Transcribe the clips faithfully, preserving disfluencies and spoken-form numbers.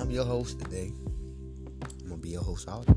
I'm your host today. I'm gonna be your host all day.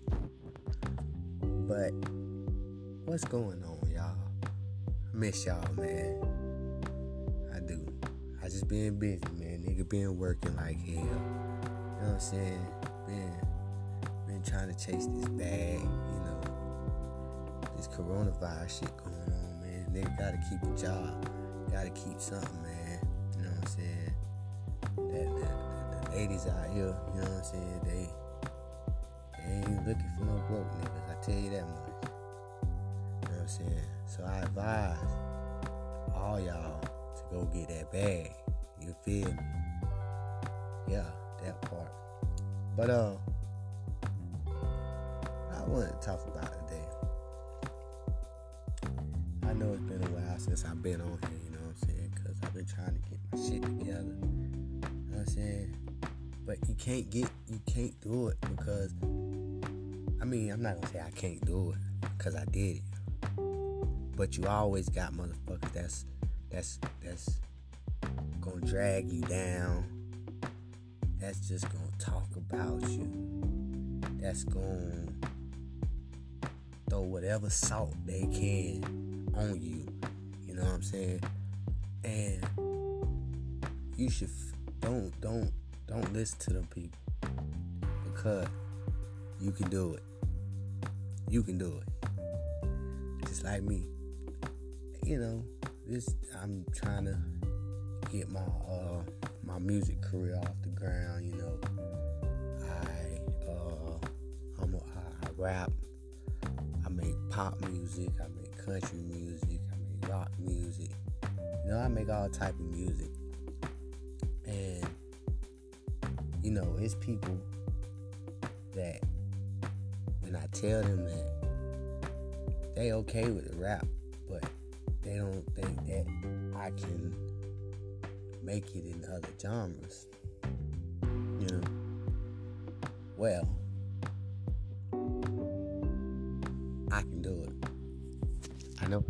But what's going on, y'all? I miss y'all, man. I do. I just been busy, man. Nigga been working like hell. You know what I'm saying? Been been trying to chase this bag, you know. This coronavirus shit going on, man. Nigga gotta keep a job. Gotta keep something, man. You know what I'm saying? That, that, the, the ladies out here, you know what I'm saying? They, they ain't looking for no broke niggas. I tell you that much. You know what I'm saying? So I advise all y'all to go get that bag. You feel me? Yeah, that part. But uh, I want to talk about today. I know it's been a while since I've been on here, you know what I'm saying? Because I've been trying to get my shit together. You know what I'm saying? But you can't get, you can't do it because, I mean, I'm not going to say I can't do it because I did it. But you always got motherfuckers that's, that's, that's going to drag you down. That's just going to talk about you. That's going to throw whatever salt they can on you. You know what I'm saying? And you should f- don't don't don't listen to them people because you can do it. You can do it. Just like me. You know, this I'm trying to get my uh my music career off the ground. You know, I uh I'm a, I, I rap. I make pop music. I make country music. I make rock music. You know, I make all type of music. And, you know, it's people that when I tell them that they okay with the rap, but they don't think that I can make it in other genres. You know, well, I can do it. I know.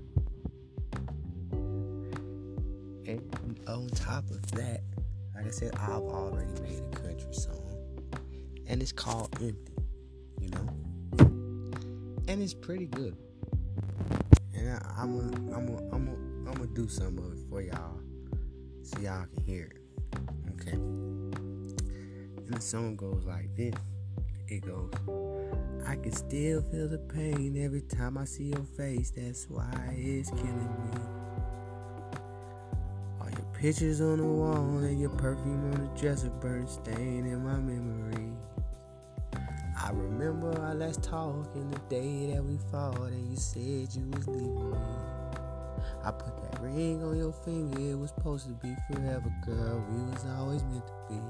And on top of that, like I said, I've already made a country song. And it's called Empty, you know? And it's pretty good. And I, I'm gonna I'm gonna I'm gonna I'm gonna do some of it for y'all so y'all can hear it. Okay? And the song goes like this. It goes, I can still feel the pain every time I see your face. That's why it's killing me. All your pictures on the wall and your perfume on the dresser burn stain in my memory. I remember our last talk in the day that we fought and you said you was leaving me. I put that ring on your finger, it was supposed to be forever, girl. We was always meant to be.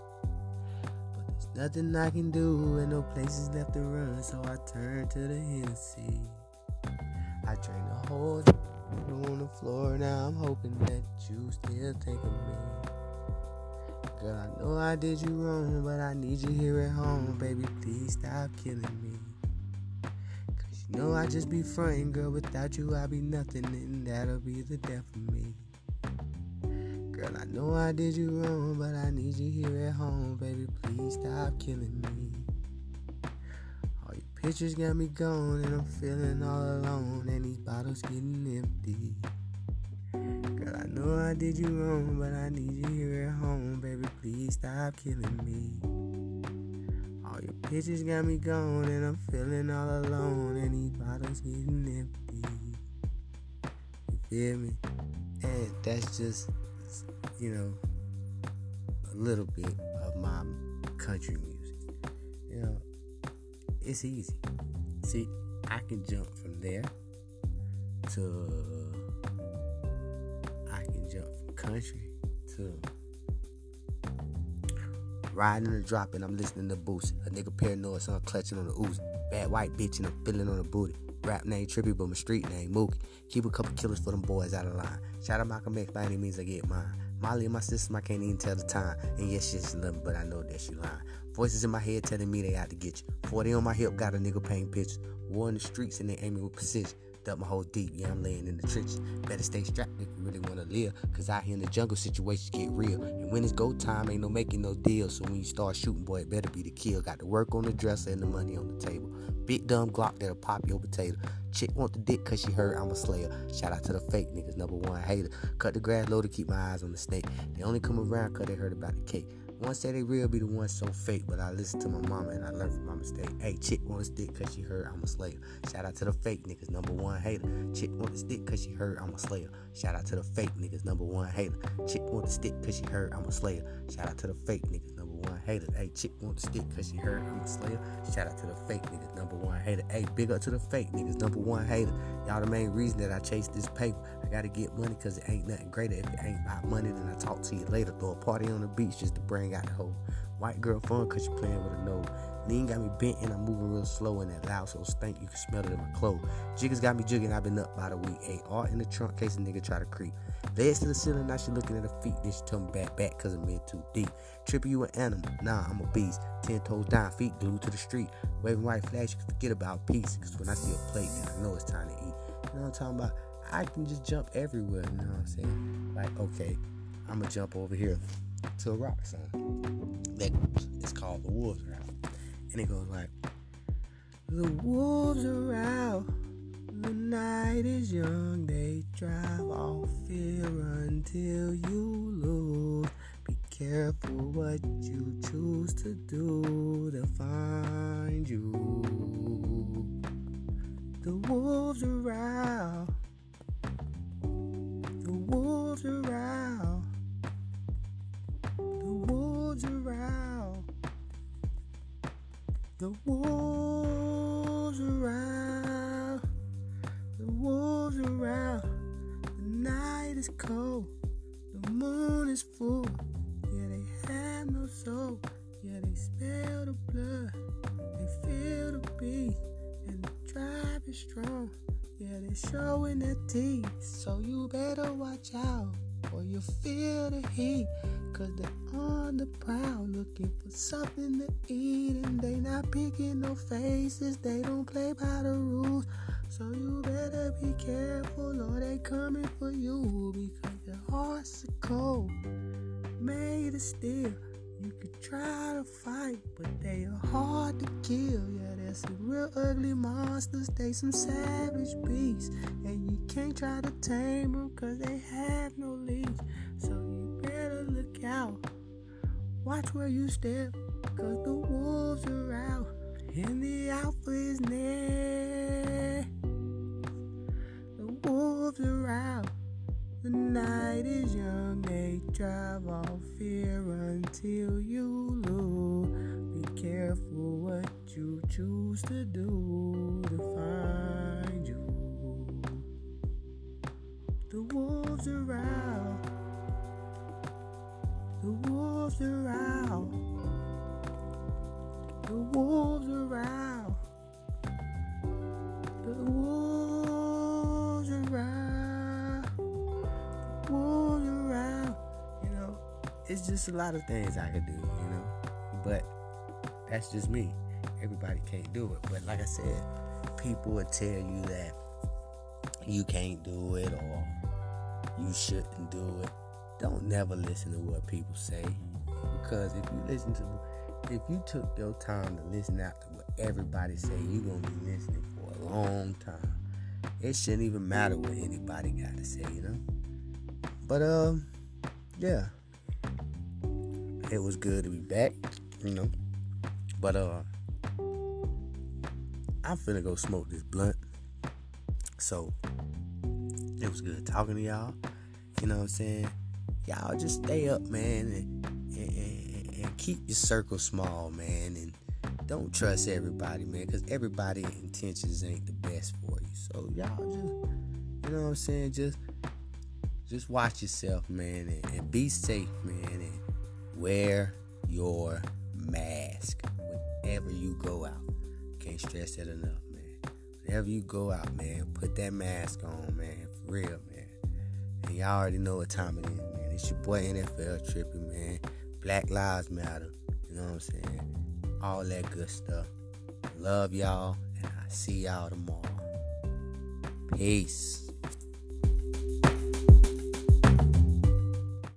Nothing I can do and no places left to run, so I turn to the Hennessy. I drain the whole on the floor, now I'm hoping that you still think of me. Girl, I know I did you wrong, but I need you here at home, baby, please stop killing me. Cause you know I just be frontin', girl, without you I'll be nothing, and that'll be the death of me. Girl, I know I did you wrong, but I need you here at home, baby, please stop killing me. All your pictures got me gone, and I'm feeling all alone, and these bottles getting empty. Girl, I know I did you wrong, but I need you here at home, baby, please stop killing me. All your pictures got me gone, and I'm feeling all alone, and these bottles getting empty. You feel me? And that's just, you know, a little bit of my country music. You know, it's easy. See, I can jump from there to, I can jump from country to riding and dropping. I'm listening to Boosie. A nigga paranoid, so I'm clutching on the Uzi. Bad white bitch and I'm feeling on the booty. Rap name Trippy, but my street name Mookie. Keep a couple killers for them boys out of line. Shout out Malcolm X, by any means I get mine. Molly in my system, I can't even tell the time. And yes, she's nothing, but I know that she lying. Voices in my head telling me they out to get you. forty on my hip, got a nigga painting pictures. War in the streets and they aiming with precision. Dug my hole deep, yeah, I'm laying in the trenches. Better stay strapped if you really wanna live, cause out here in the jungle, situations get real. And when it's go time, ain't no making no deals. So when you start shooting, boy, it better be the kill. Got the work on the dresser and the money on the table. Big dumb Glock that'll pop your potato. Chick want the dick cause she heard I'm a slayer. Shout out to the fake niggas, number one hater. Cut the grass low to keep my eyes on the snake. They only come around cause they heard about the cake. One say they real, be the one so fake, but I listen to my mama and I learn from my mistake. Hey, chick want a stick cause she heard I'm a slayer. Shout out to the fake niggas, number one hater. Chick want the stick cause she heard I'm a slayer. Shout out to the fake niggas, number one hater. Chick want the stick cause she heard I'm a slayer. Shout out to the fake niggas, number one hater. Hey, chick want the stick cause she heard I'm a slayer. Shout out to the fake niggas, number one hater. Hey, big up to the fake niggas, number one hater. Y'all the main reason that I chase this paper. I gotta get money cause it ain't nothing greater. If it ain't about money, then I talk to you later. Throw a party on the beach just to bring out the whole white girl fun cause you playing with a nose. Lean got me bent and I'm moving real slow, and that loud so stink you can smell it in my clothes. Jiggers got me jigging, I've been up by the week. Hey, all in the trunk case a nigga try to creep. Legs to the ceiling, now she looking at her feet. Then she tell me back back cause I'm in too deep. Trippy, you an animal, nah, I'm a beast. Ten toes down, feet glued to the street. Waving white flags, you can forget about peace. Cause when I see a plate, then I know it's time to eat. You know what I'm talking about? I can just jump everywhere, you know what I'm saying? Like, okay, I'm gonna jump over here to a rock song. That it's called The Wolves Are Out. And it goes like, the wolves are out, the night is young, they drive off fear until you lose. Be careful what you choose to do, they'll find you. The wolves are out, the wolves are out, the wolves are out, the wolves are out, the wolves are out, the night is cold, the moon is full, yeah they have no soul, yeah they smell the blood, they feel the beat, and the drive is strong, yeah they showing their teeth, so you better watch out, or you feel the heat, cause they're on the prowl, looking for something to eat, and they not picking no faces, they don't play by the rules, so you better be careful, or they coming for you, because their hearts are cold, made of steel. You could try to fight, but they are hard to kill. Yeah, they're some real ugly monsters, they some savage beasts, and you can't try to tame them cause they have no leash. So you better look out, watch where you step, cause the wolves are out, and the alpha is near. The wolves are out, the night is young, they drive off fear until you lose. Be careful what you choose to do to find you. The wolves are out, the wolves are out, the wolves are out, the wolves are out, the wolves are out. You know, it's just a lot of things I could do, you know, but that's just me. Everybody can't do it, but like I said, people will tell you that you can't do it or you shouldn't do it. Don't never listen to what people say, because if you listen to, if you took your time to listen out to what everybody say, you're gonna be listening for a long time. It shouldn't even matter what anybody got to say, you know. But um, yeah, it was good to be back, you know. But uh, I'm finna go smoke this blunt. So it was good talking to y'all. You know what I'm saying? Y'all just stay up, man, and, and, and, and keep your circle small, man, and don't trust everybody, man, because everybody's intentions ain't the best for you. So y'all just, you know what I'm saying? Just, just watch yourself, man, and, and be safe, man, and wear your mask whenever you go out. Can't stress that enough, man. Whenever you go out, man, put that mask on, man, for real, man. And y'all already know what time it is, man. It's your boy N F L Trippy, man. Black Lives Matter. You know what I'm saying? All that good stuff. Love y'all, and I'll see y'all tomorrow. Peace.